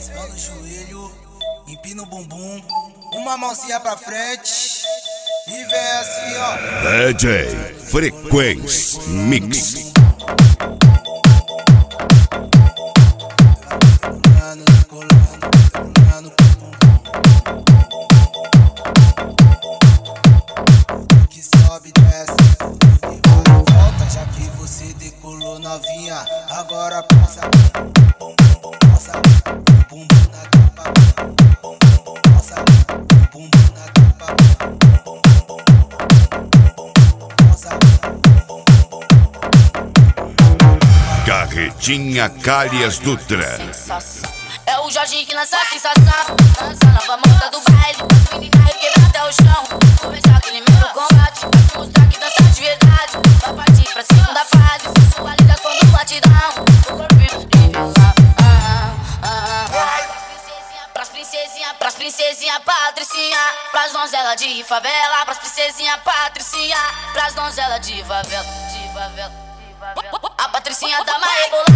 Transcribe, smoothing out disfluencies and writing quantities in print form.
Mão no joelho, empina o bumbum, uma mãozinha pra frente e vem assim, ó. DJ Frequência Mix. Que sobe, desce e vai e volta, já que você decolou novinha. Agora passa, passa o bumbum na tapa, passa o bumbum na tapa, passa. Carretinha Calhas Dutra. É o Jorginho que lança a sensação. Lança a nova moda do baile. As meninas quebrar até o chão. Começar aquele mesmo combate. Mostrar que dança de verdade. Vai partir pra segunda fase. Sensualização do batidão. O corpinho livre. Pras princesinha patricinha. Pras donzela de favela. Pras princesinha patricinha. Pras donzela de favela. A patricinha da Maia